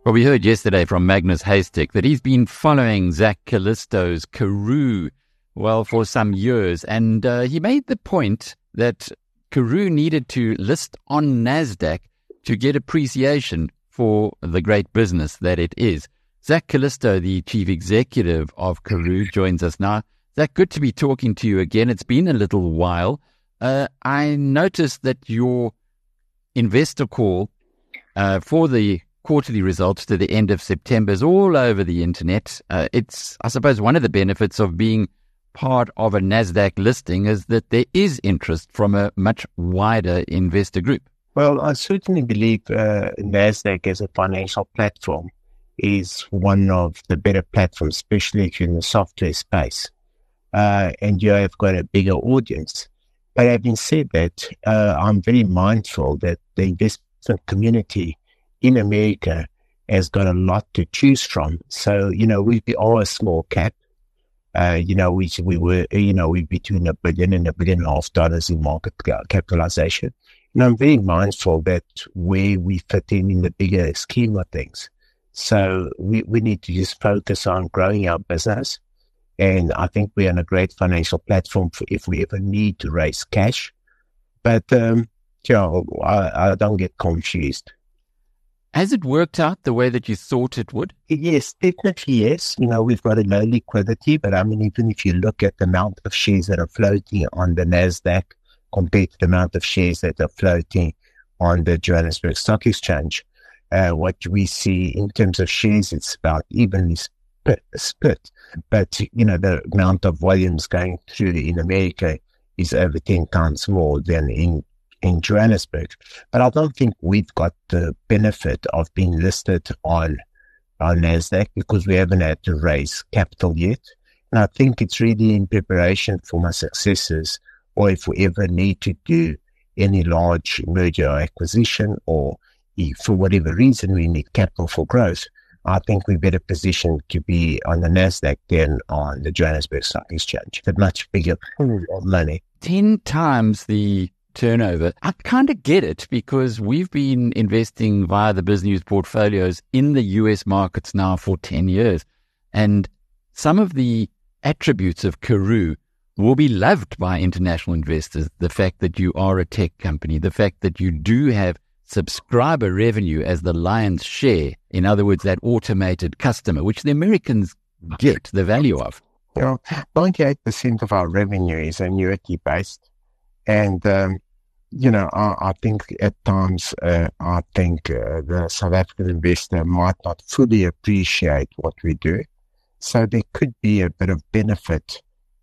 Well, we heard yesterday from Magnus Haystack that he's been following Zak Calisto's Karoo, well, for some years. And he made the point that Karoo needed to list on NASDAQ to get appreciation for the great business that it is. Zak Calisto, the chief executive of Karoo, joins us now. Zak, good to be talking to you again. It's been a little while. I noticed that your investor call for the quarterly results to the end of September is all over the internet. It's, I suppose, one of the benefits of being part of a NASDAQ listing is that there is interest from a much wider investor group. Well, I certainly believe NASDAQ as a financial platform is one of the better platforms, especially if you're in the software space and you have got a bigger audience. But having said that, I'm very mindful that the investment community in America has got a lot to choose from. So, we are a small cap. We were between $1 billion and $1.5 billion in market capitalization. And I'm very mindful that where we fit in the bigger scheme of things. So we need to just focus on growing our business. And I think we're on a great financial platform for if we ever need to raise cash. But, I don't get confused. Has it worked out the way that you thought it would? Yes, definitely yes. We've got a low liquidity, but even if you look at the amount of shares that are floating on the NASDAQ compared to the amount of shares that are floating on the Johannesburg Stock Exchange, what we see in terms of shares, it's about evenly split. But, the amount of volumes going through in America is over 10 times more than in Johannesburg. But I don't think we've got the benefit of being listed on NASDAQ because we haven't had to raise capital yet. And I think it's really in preparation for my successors, or if we ever need to do any large merger or acquisition, or if for whatever reason we need capital for growth, I think we're better positioned to be on the NASDAQ than on the Johannesburg Stock Exchange. A much bigger pool of money. 10 times the turnover. I kind of get it because we've been investing via the BizNews portfolios in the US markets now for 10 years. And some of the attributes of Karoo will be loved by international investors. The fact that you are a tech company, the fact that you do have subscriber revenue as the lion's share. In other words, that automated customer, which the Americans get the value of. 98% of our revenue is annuity based. And, I think at times, the South African investor might not fully appreciate what we do. So there could be a bit of benefit,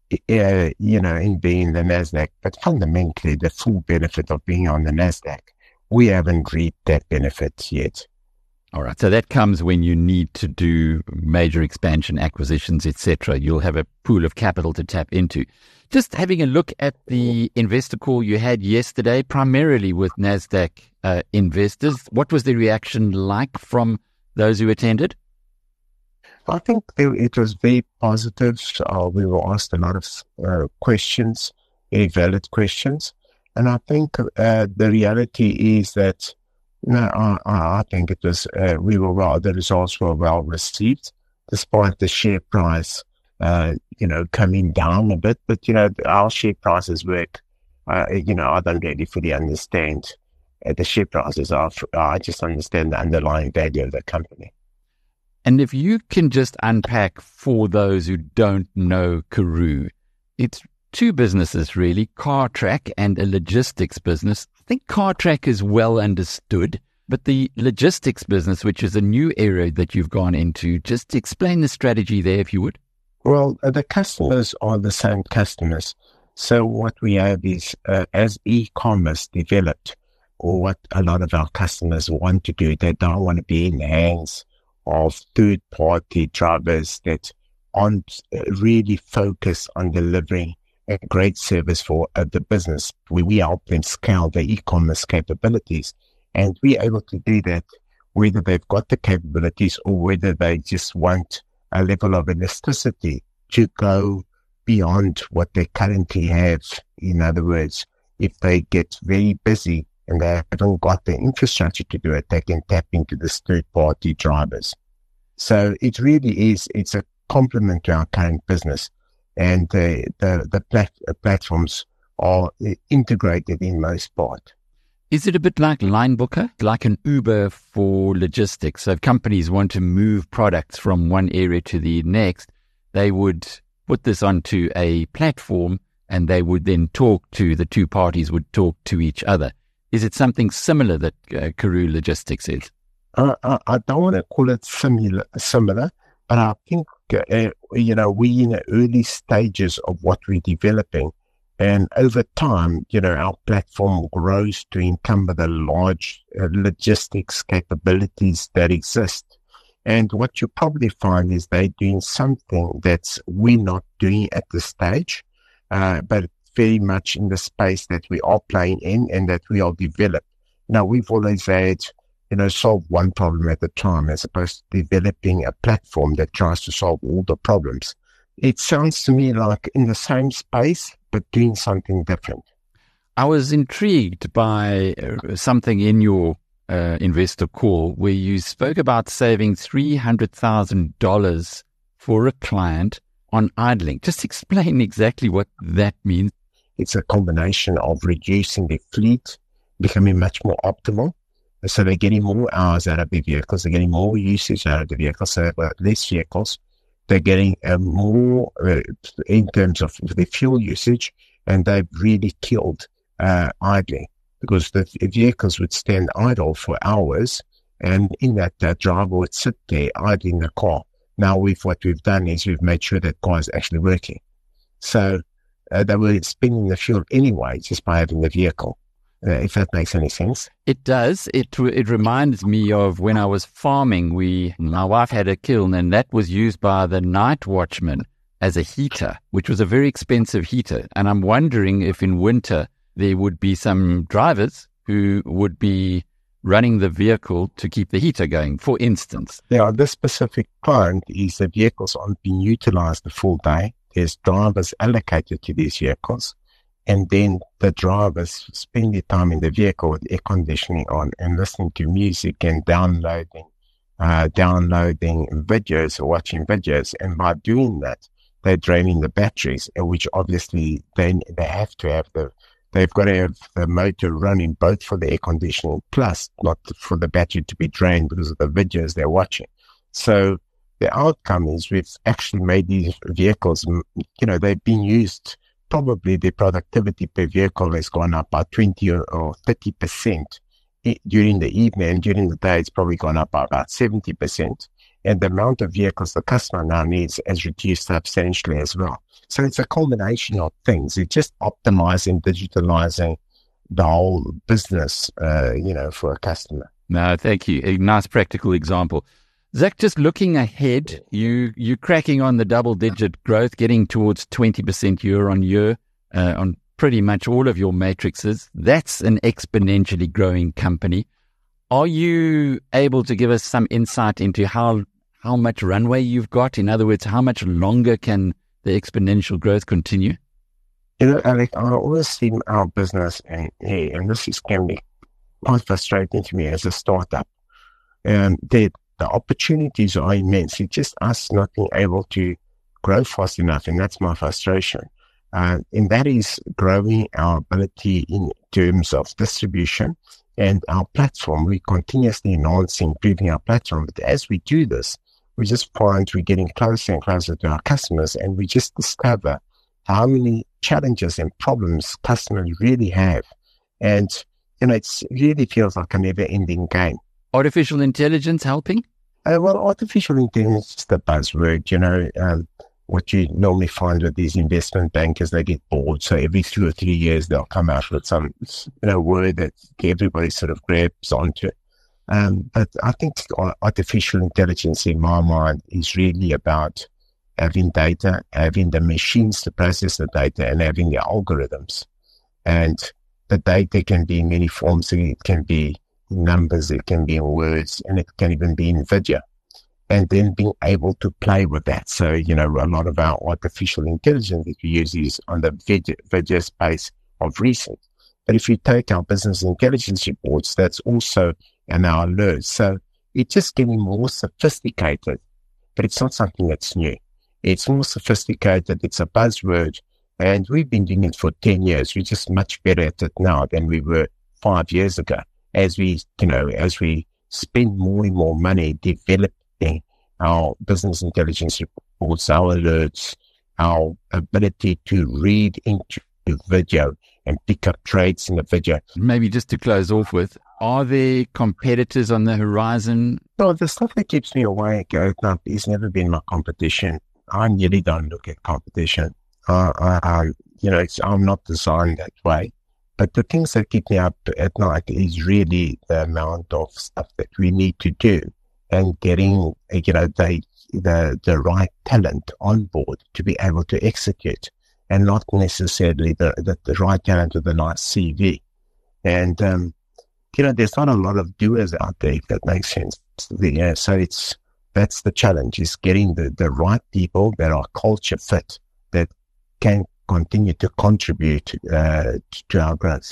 in being the NASDAQ. But fundamentally, the full benefit of being on the NASDAQ, we haven't reaped that benefit yet. All right. So that comes when you need to do major expansion, acquisitions, etc. You'll have a pool of capital to tap into. Just having a look at the investor call you had yesterday, primarily with NASDAQ investors, what was the reaction like from those who attended? I think it was very positive. We were asked a lot of questions, very valid questions. And I think the reality is that I think it was the results were well received, despite the share price, coming down a bit. But our share prices work. I don't really fully understand the share prices. I just understand the underlying value of the company. And if you can just unpack for those who don't know Karoo, it's two businesses really, Cartrack and a logistics business. I think Cartrack is well understood, but the logistics business, which is a new area that you've gone into, just explain the strategy there if you would. Well, the customers are the same customers. So what we have is, as e-commerce developed, or what a lot of our customers want to do, they don't want to be in the hands of third-party drivers that aren't really focused on delivering a great service for the business. We help them scale their e-commerce capabilities, and we're able to do that whether they've got the capabilities or whether they just want a level of elasticity to go beyond what they currently have. In other words, if they get very busy and they haven't got the infrastructure to do it, they can tap into this third-party drivers. So it really is, it's a complement to our current business, and the platforms are integrated in most part. Is it a bit like Linebooker, like an Uber for logistics? So if companies want to move products from one area to the next, they would put this onto a platform, and they would then the two parties would talk to each other. Is it something similar that Karoo Logistics is? I don't want to call it similar, but I think, we're in the early stages of what we're developing. And over time, our platform grows to encumber the large logistics capabilities that exist. And what you probably find is they're doing something that's we're not doing at this stage, but very much in the space that we are playing in and that we are developed. Now, we've always had, solve one problem at a time, as opposed to developing a platform that tries to solve all the problems. It sounds to me like in the same space, but doing something different. I was intrigued by something in your investor call where you spoke about saving $300,000 for a client on idling. Just explain exactly what that means. It's a combination of reducing the fleet, becoming much more optimal. So they're getting more hours out of the vehicles, they're getting more usage out of the vehicles, so less vehicles. They're getting more in terms of the fuel usage, and they've really killed idling, because the vehicles would stand idle for hours, and in that driver would sit there idling the car. Now, what we've done is we've made sure that car is actually working. So they were spending the fuel anyway just by having the vehicle. If that makes any sense. It does. It reminds me of when I was farming. My wife had a kiln, and that was used by the night watchman as a heater, which was a very expensive heater. And I'm wondering if in winter there would be some drivers who would be running the vehicle to keep the heater going, for instance. Yeah, this specific client is the vehicles aren't being utilized the full day. There's drivers allocated to these vehicles. And then the drivers spend their time in the vehicle with air conditioning on and listening to music and downloading videos or watching videos. And by doing that, they're draining the batteries, which obviously then they've got to have the motor running both for the air conditioning plus not for the battery to be drained because of the videos they're watching. So the outcome is we've actually made these vehicles, they've been used. Probably the productivity per vehicle has gone up by 20 or 30% during the evening, and during the day it's probably gone up by about 70%. And the amount of vehicles the customer now needs has reduced substantially as well. So it's a combination of things. It's just optimizing, digitalizing the whole business, for a customer. No, thank you. A nice practical example. Zach, just looking ahead, you're cracking on the double-digit growth, getting towards 20% year on year on pretty much all of your matrices. That's an exponentially growing company. Are you able to give us some insight into how much runway you've got? In other words, how much longer can the exponential growth continue? Alec, I always see our business, and this can be quite frustrating to me as a startup. The opportunities are immense. It's just us not being able to grow fast enough, and that's my frustration. And that is growing our ability in terms of distribution and our platform. We're continuously enhancing, improving our platform. But as we do this, we just find we're getting closer and closer to our customers, and we just discover how many challenges and problems customers really have. And, it really feels like a never-ending game. Artificial intelligence helping? Artificial intelligence is the buzzword, what you normally find with these investment bankers, they get bored. So every 2 or 3 years, they'll come out with some, word that everybody sort of grabs onto. But I think artificial intelligence in my mind is really about having data, having the machines to process the data, and having the algorithms. And the data can be in many forms. It can be numbers, it can be in words, and it can even be in video, and then being able to play with that. So, a lot of our artificial intelligence that we use is on the video space of recent. But if you take our business intelligence reports, that's also in our alerts. So it's just getting more sophisticated, but it's not something that's new. It's more sophisticated. It's a buzzword, and we've been doing it for 10 years. We're just much better at it now than we were 5 years ago. As we spend more and more money developing our business intelligence reports, our alerts, our ability to read into video and pick up trades in the video. Maybe just to close off with, are there competitors on the horizon? Well, the stuff that keeps me awake at night has never been my competition. I really don't look at competition. I'm not designed that way. But the things that keep me up at night is really the amount of stuff that we need to do and getting, the right talent on board to be able to execute, and not necessarily the right talent with a nice CV. And, there's not a lot of doers out there, if that makes sense. Yeah, so that's the challenge, is getting the right people that are culture fit, that can continue to contribute to our growth.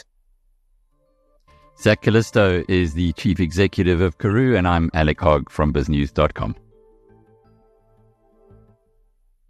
Zach Callisto is the Chief Executive of Karoo, and I'm Alec Hogg from BizNews.com.